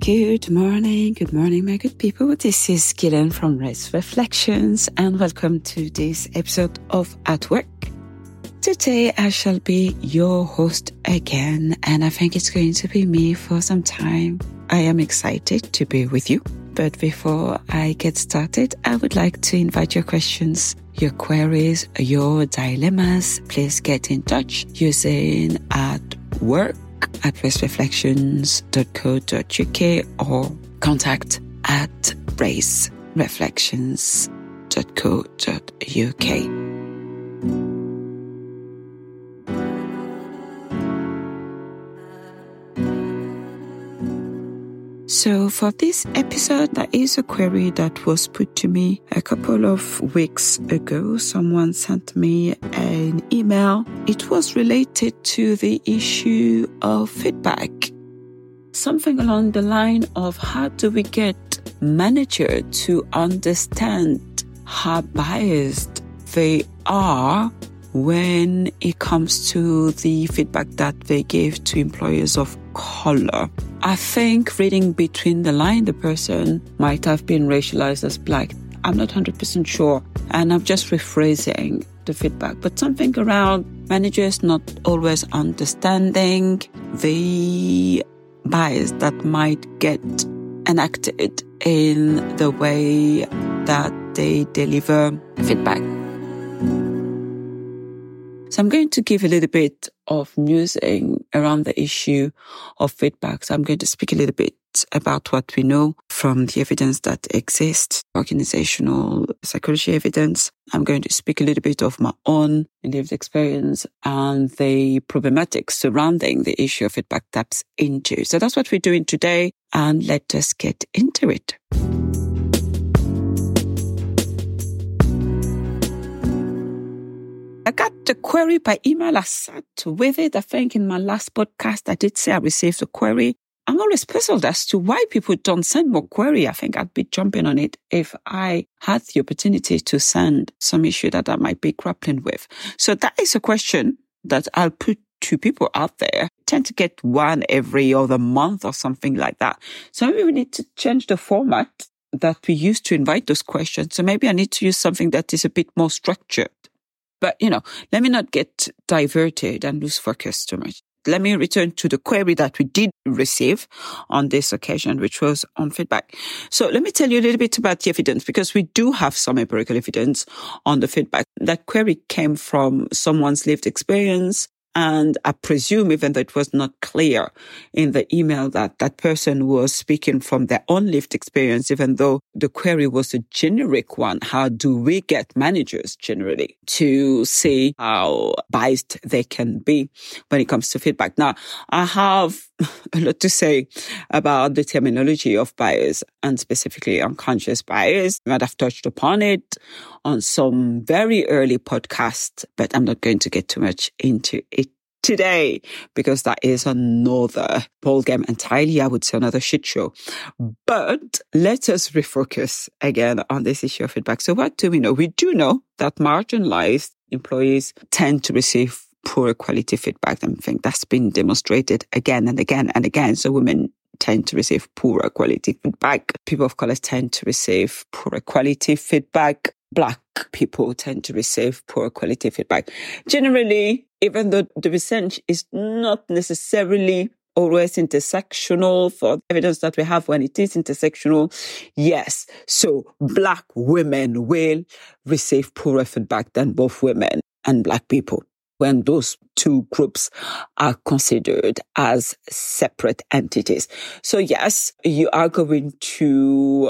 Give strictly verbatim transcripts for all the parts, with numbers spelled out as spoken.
Good morning, good morning, my good people. This is Gillian from Race Reflections, and welcome to this episode of At Work. Today I shall be your host again, and I think it's going to be me for some time. I am excited to be with you, but before I get started, I would like to invite your questions, your queries, your dilemmas. Please get in touch using At Work at race reflections dot co dot uk or contact at race reflections dot co dot uk. So for this episode, there is a query that was put to me a couple of weeks ago. Someone sent me an email. It was related to the issue of feedback. Something along the line of how do we get managers to understand how biased they are when it comes to the feedback that they give to employers of color. I think reading between the line, the person might have been racialized as black. I'm not one hundred percent sure. And I'm just rephrasing the feedback. But something around managers not always understanding the bias that might get enacted in the way that they deliver feedback. So I'm going to give a little bit of musing around the issue of feedback. So I'm going to speak a little bit about what we know from the evidence that exists, organizational psychology evidence. I'm going to speak a little bit of my own lived experience and the problematics surrounding the issue of feedback taps into. So that's what we're doing today, and let us get into it. I got the query by email. I sat with it. I think in my last podcast, I did say I received a query. I'm always puzzled as to why people don't send more query. I think I'd be jumping on it if I had the opportunity to send some issue that I might be grappling with. So that is a question that I'll put to people out there. I tend to get one every other month or something like that. So maybe we need to change the format that we use to invite those questions. So maybe I need to use something that is a bit more structured. But, you know, let me not get diverted and lose focus too much. Let me return to the query that we did receive on this occasion, which was on feedback. So let me tell you a little bit about the evidence, because we do have some empirical evidence on the feedback. That query came from someone's lived experience. And I presume, even though it was not clear in the email, that that person was speaking from their own lived experience, even though the query was a generic one. How do we get managers generally to see how biased they can be when it comes to feedback? Now, I have a lot to say about the terminology of bias, and specifically unconscious bias. I might have touched upon it on some very early podcasts, but I'm not going to get too much into it today, because that is another ballgame entirely. I would say another shit show. But let us refocus again on this issue of feedback. So what do we know? We do know that marginalized employees tend to receive poor quality feedback. I think that's been demonstrated again and again and again. So women tend to receive poorer quality feedback. People of color tend to receive poorer quality feedback. Black people tend to receive poor quality feedback. Generally, even though the research is not necessarily always intersectional for evidence that we have when it is intersectional, yes. So Black women will receive poorer feedback than both women and Black people when those two groups are considered as separate entities. So yes, you are going to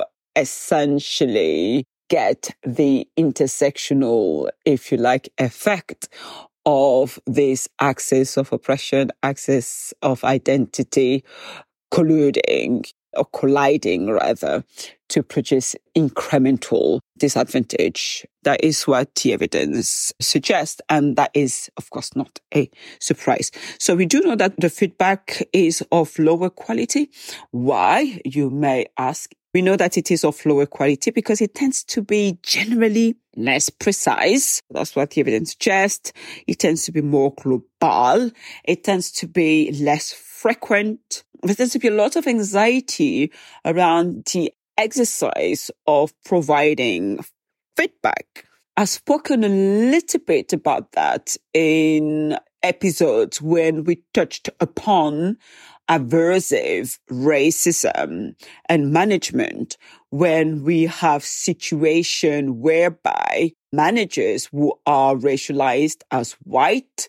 essentially get the intersectional, if you like, effect of this axis of oppression, axis of identity colluding or colliding rather to produce incremental disadvantage. That is what the evidence suggests. And that is, of course, not a surprise. So we do know that the feedback is of lower quality. Why, you may ask? We know that it is of lower quality because it tends to be generally less precise. That's what the evidence suggests. It tends to be more global. It tends to be less frequent. There tends to be a lot of anxiety around the exercise of providing feedback. I've spoken a little bit about that in episodes when we touched upon aversive racism and management, when we have situation whereby managers who are racialized as white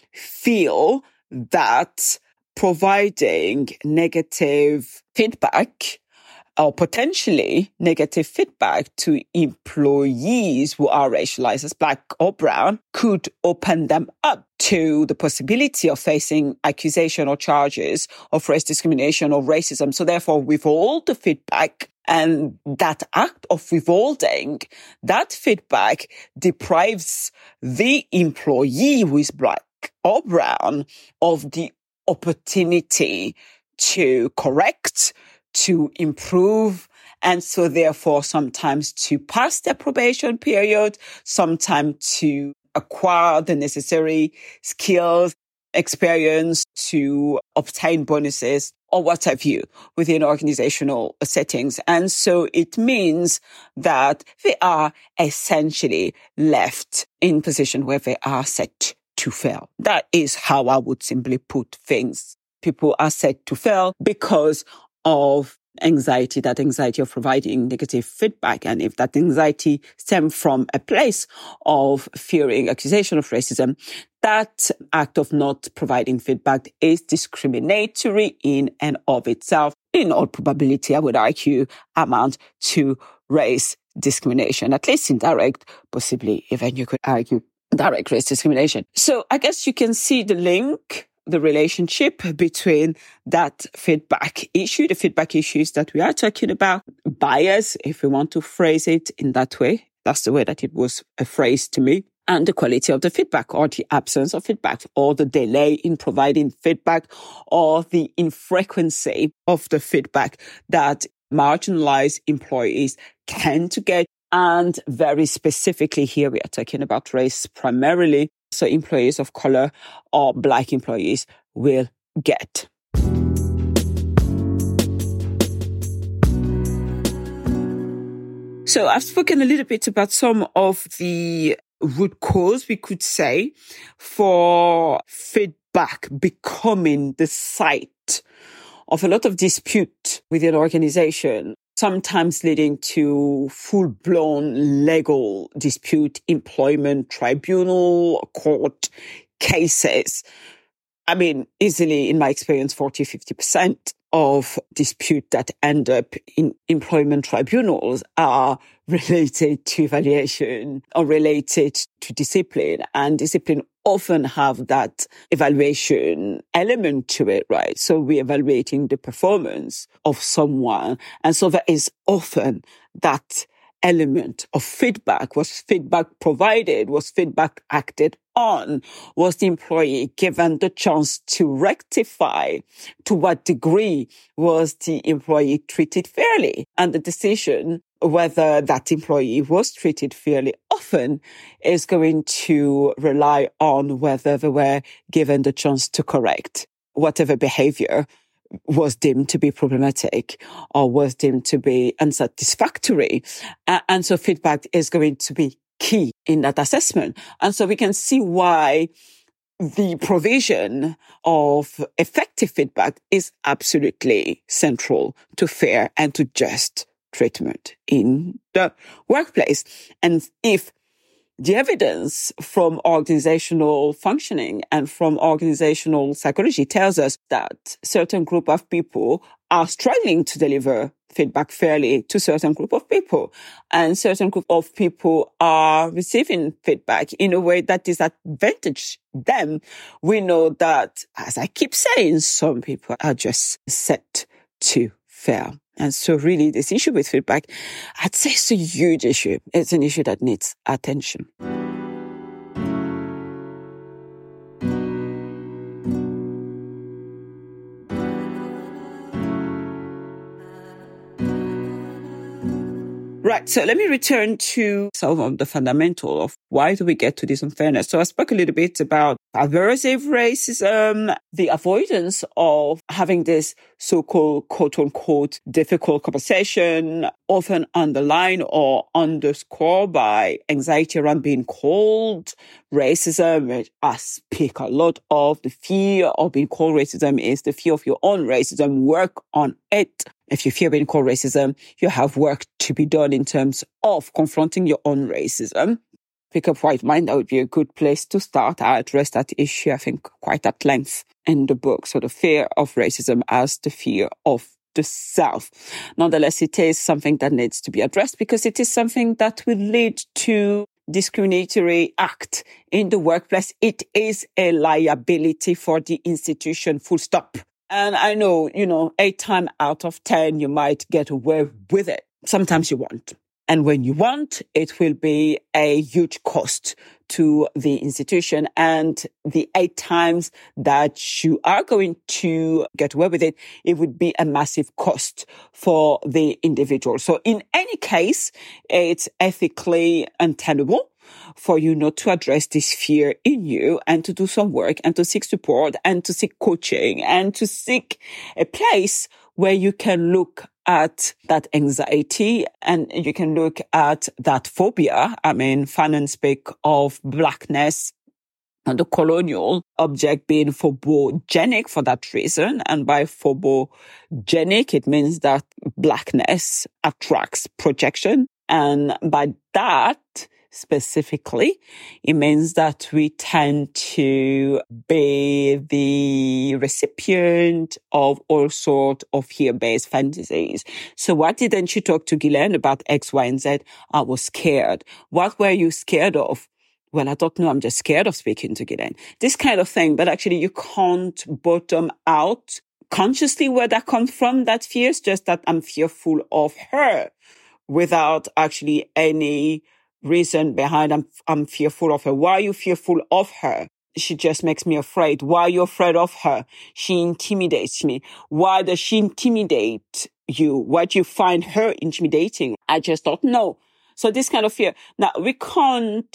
feel that providing negative feedback or potentially negative feedback to employees who are racialized as black or brown could open them up to the possibility of facing accusation or charges of race discrimination or racism. So therefore, withhold the feedback. And that act of withholding that feedback deprives the employee who is black or brown of the opportunity to correct, to improve, and so therefore sometimes to pass their probation period, sometimes to acquire the necessary skills, experience to obtain bonuses or what have you within organizational settings. And so it means that they are essentially left in position where they are set to fail. That is how I would simply put things. People are set to fail because of anxiety, that anxiety of providing negative feedback. And if that anxiety stems from a place of fearing accusation of racism, that act of not providing feedback is discriminatory in and of itself. In all probability, I would argue, amount to race discrimination, at least indirect, possibly even you could argue direct race discrimination. So I guess you can see the link, the relationship between that feedback issue, the feedback issues that we are talking about, bias, if we want to phrase it in that way. That's the way that it was phrased to me. And the quality of the feedback, or the absence of feedback, or the delay in providing feedback, or the infrequency of the feedback that marginalized employees tend to get. And very specifically here, we are talking about race primarily. So employees of color or black employees will get. So I've spoken a little bit about some of the root cause, we could say, for feedback becoming the site of a lot of dispute within an organization, sometimes leading to full-blown legal dispute, employment tribunal, court cases. I mean, easily, in my experience, forty, fifty percent of dispute that end up in employment tribunals are related to evaluation or related to discipline. And discipline often have that evaluation element to it, right? So we're evaluating the performance of someone. And so there is often that element of feedback. Was feedback provided? Was feedback acted on? Was the employee given the chance to rectify? To what degree was the employee treated fairly? And the decision whether that employee was treated fairly often is going to rely on whether they were given the chance to correct whatever behavior was deemed to be problematic or was deemed to be unsatisfactory. Uh, and so feedback is going to be key in that assessment. And so we can see why the provision of effective feedback is absolutely central to fair and to just treatment in the workplace. And if the evidence from organizational functioning and from organizational psychology tells us that certain group of people are struggling to deliver feedback fairly to certain group of people, and certain group of people are receiving feedback in a way that disadvantages them, we know that, as I keep saying, some people are just set to fail. And so really this issue with feedback, I'd say it's a huge issue. It's an issue that needs attention. Right. So let me return to some of the fundamental of why do we get to this unfairness. So I spoke a little bit about aversive racism, the avoidance of having this so-called quote unquote difficult conversation, often underlined or underscored by anxiety around being called racism, which I speak a lot of. The fear of being called racism is the fear of your own racism. Work on it. If you fear being called racism, you have work to be done in terms of confronting your own racism. Pick Up White Mind, that would be a good place to start. I address that issue, I think, quite at length in the book. So the fear of racism as the fear of the self. Nonetheless, it is something that needs to be addressed because it is something that will lead to discriminatory act in the workplace. It is a liability for the institution, full stop. And I know, you know, eight times out of ten, you might get away with it. Sometimes you won't. And when you want, it will be a huge cost to the institution. And the eight times that you are going to get away with it, it would be a massive cost for the individual. So in any case, it's ethically untenable for you not to address this fear in you and to do some work and to seek support and to seek coaching and to seek a place where you can look at that anxiety and you can look at that phobia. I mean, Fanon speak of blackness and the colonial object being phobogenic for that reason. And by phobogenic, it means that blackness attracts projection. And by that, specifically, it means that we tend to be the recipient of all sorts of fear-based fantasies. So why didn't you talk to Ghislaine about X, Y, and Z? I was scared. What were you scared of? Well, I don't know. I'm just scared of speaking to Ghislaine. This kind of thing. But actually, you can't bottom out consciously where that comes from, that fear. It's just that I'm fearful of her without actually any reason behind I'm, I'm fearful of her. Why are you fearful of her? She just makes me afraid. Why are you afraid of her? She intimidates me. Why does she intimidate you? Why do you find her intimidating? I just don't know. So this kind of fear. Now, we can't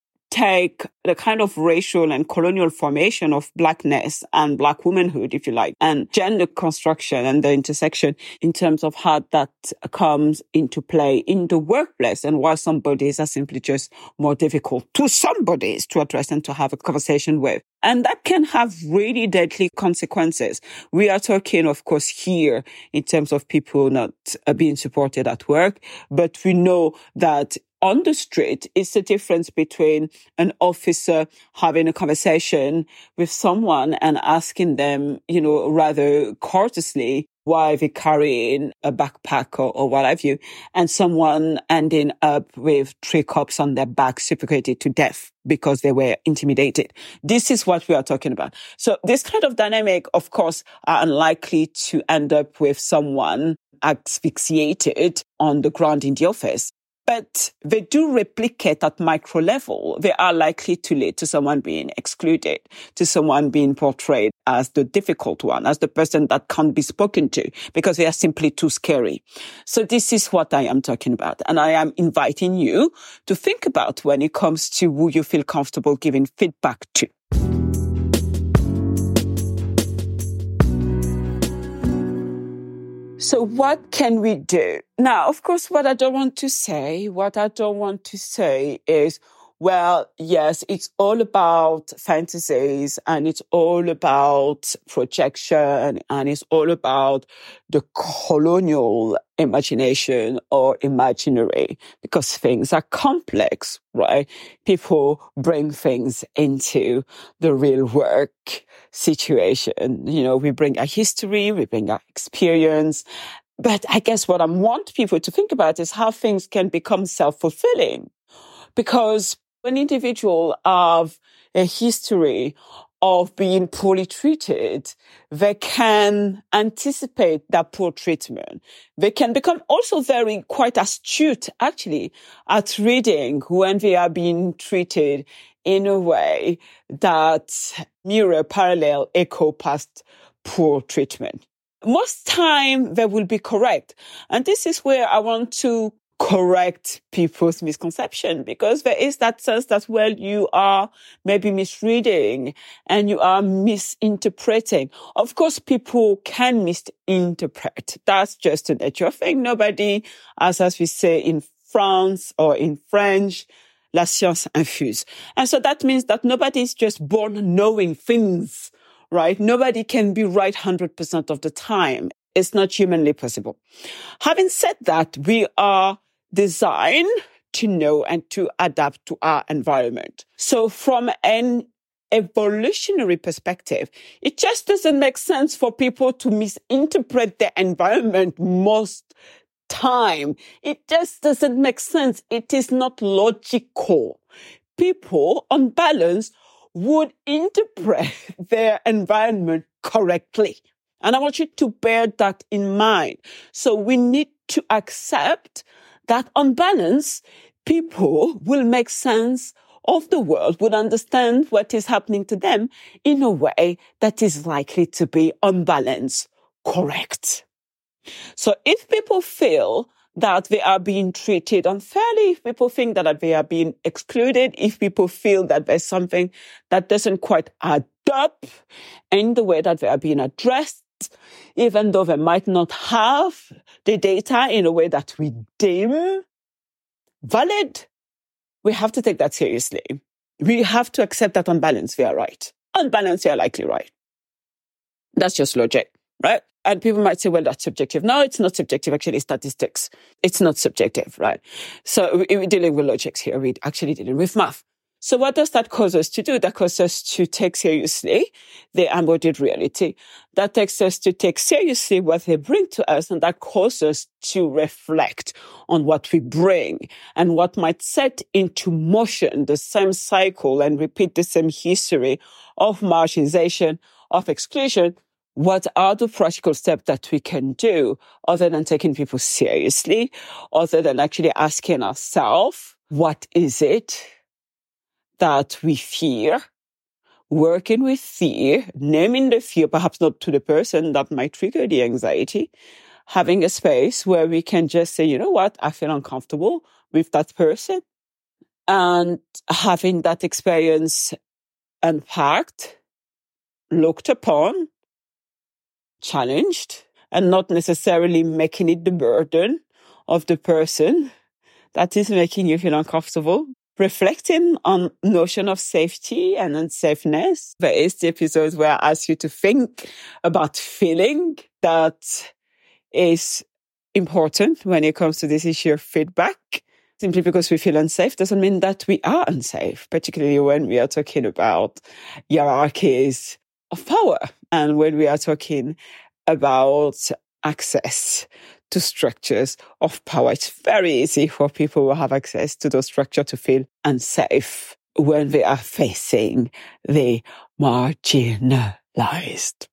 take the kind of racial and colonial formation of blackness and black womanhood, if you like, and gender construction and the intersection in terms of how that comes into play in the workplace and why some bodies are simply just more difficult to some bodies to address and to have a conversation with. And that can have really deadly consequences. We are talking, of course, here in terms of people not being supported at work, but we know that on the street, it's the difference between an officer having a conversation with someone and asking them, you know, rather courteously, why they're carrying a backpack or, or what have you, and someone ending up with three cops on their back suffocated to death because they were intimidated. This is what we are talking about. So this kind of dynamic, of course, are unlikely to end up with someone asphyxiated on the ground in the office. But they do replicate at micro level. They are likely to lead to someone being excluded, to someone being portrayed as the difficult one, as the person that can't be spoken to because they are simply too scary. So this is what I am talking about. And I am inviting you to think about when it comes to who you feel comfortable giving feedback to. So what can we do? Now, of course, what I don't want to say, what I don't want to say is, well, yes, it's all about fantasies and it's all about projection and it's all about the colonial imagination or imaginary because things are complex, right? People bring things into the real work situation. You know, we bring our history, we bring our experience. But I guess what I want people to think about is how things can become self-fulfilling. Because an individual have a history of being poorly treated, they can anticipate that poor treatment. They can become also very quite astute, actually, at reading when they are being treated in a way that mirror, parallel, echo past poor treatment. Most time they will be correct. And this is where I want to correct people's misconception, because there is that sense that, well, you are maybe misreading and you are misinterpreting. Of course, people can misinterpret. That's just a natural thing. Nobody, as, as we say in France or in French, la science infuse. And so that means that nobody is just born knowing things, right? Nobody can be right one hundred percent of the time. It's not humanly possible. Having said that, we are designed to know and to adapt to our environment. So from an evolutionary perspective, it just doesn't make sense for people to misinterpret their environment most time. It just doesn't make sense. It is not logical. People, on balance, would interpret their environment correctly. And I want you to bear that in mind. So we need to accept that on balance, people will make sense of the world, would understand what is happening to them in a way that is likely to be on balance correct. So if people feel that they are being treated unfairly, if people think that they are being excluded, if people feel that there's something that doesn't quite add up in the way that they are being addressed, even though they might not have the data in a way that we deem valid, we have to take that seriously. We have to accept that on balance, we are right. On balance, we are likely right. That's just logic, right? And people might say, well, that's subjective. No, it's not subjective. Actually, statistics. It's not subjective, right? So we're dealing with logics here. We're actually dealing with math. So what does that cause us to do? That causes us to take seriously the embodied reality. That takes us to take seriously what they bring to us, and that causes us to reflect on what we bring and what might set into motion the same cycle and repeat the same history of marginalization, of exclusion. What are the practical steps that we can do other than taking people seriously, other than actually asking ourselves, what is it that we fear, working with fear, naming the fear, perhaps not to the person that might trigger the anxiety, having a space where we can just say, you know what, I feel uncomfortable with that person, and having that experience unpacked, looked upon, challenged, and not necessarily making it the burden of the person that is making you feel uncomfortable. Reflecting on notion of safety and unsafeness. There is the episodes where I ask you to think about feeling. That is important when it comes to this issue of feedback. Simply because we feel unsafe doesn't mean that we are unsafe, particularly when we are talking about hierarchies of power and when we are talking about access to structures of power. It's very easy for people who have access to those structures to feel unsafe when they are facing the marginalized.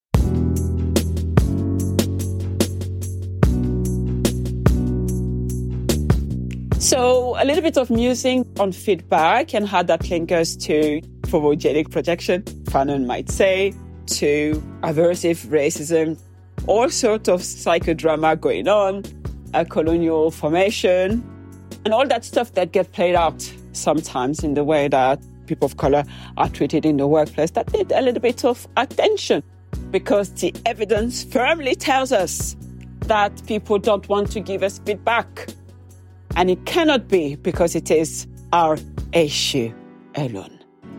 So a little bit of musing on feedback and how that links us to phobogenic projection, Fanon might say, to aversive racism, all sorts of psychodrama going on, a colonial formation, and all that stuff that gets played out sometimes in the way that people of color are treated in the workplace that need a little bit of attention, because the evidence firmly tells us that people don't want to give us feedback. And it cannot be because it is our issue alone.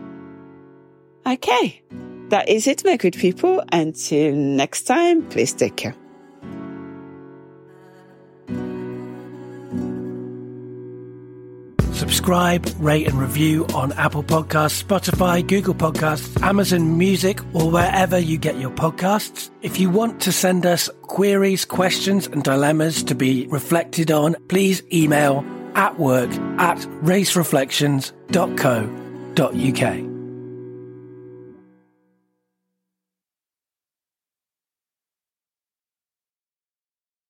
Okay. That is it, my good people. Until next time, please take care. Subscribe, rate and review on Apple Podcasts, Spotify, Google Podcasts, Amazon Music, or wherever you get your podcasts. If you want to send us queries, questions and dilemmas to be reflected on, please email at work at racereflections dot co dot uk.